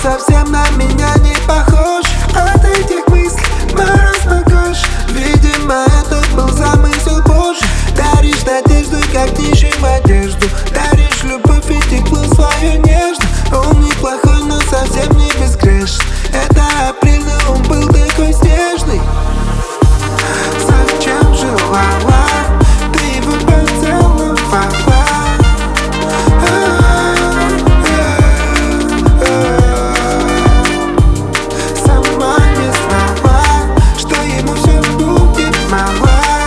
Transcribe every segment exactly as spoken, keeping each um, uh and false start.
совсем на меня не похож. От этих мыслей мороз на коже. Видимо, это был замысел Божий. Даришь надежду, как нищим одежду. Даришь любовь и тепло свое нежно. Он неплохой, но совсем не безгрешный. Это апрель, но он был такой снежный. Зачем желала ты его поцеловала? Сама не знала, что ему все будет мало.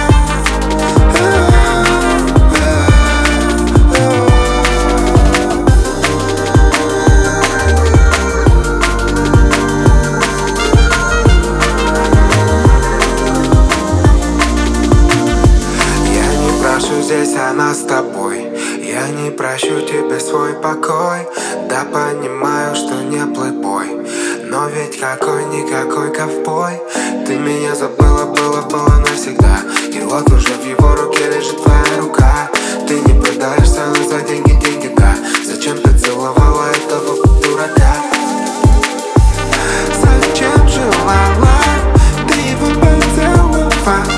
Здесь она с тобой. Я не прощу тебе свой покой. Да понимаю, что не плейбой, но ведь какой-никакой ковбой. Ты меня забыла, было, было навсегда. И вот уже в его руке лежит твоя рука. Ты не продаешься, но за деньги, деньги, да. Зачем ты целовала этого дурака? Зачем желала ты его поцеловать?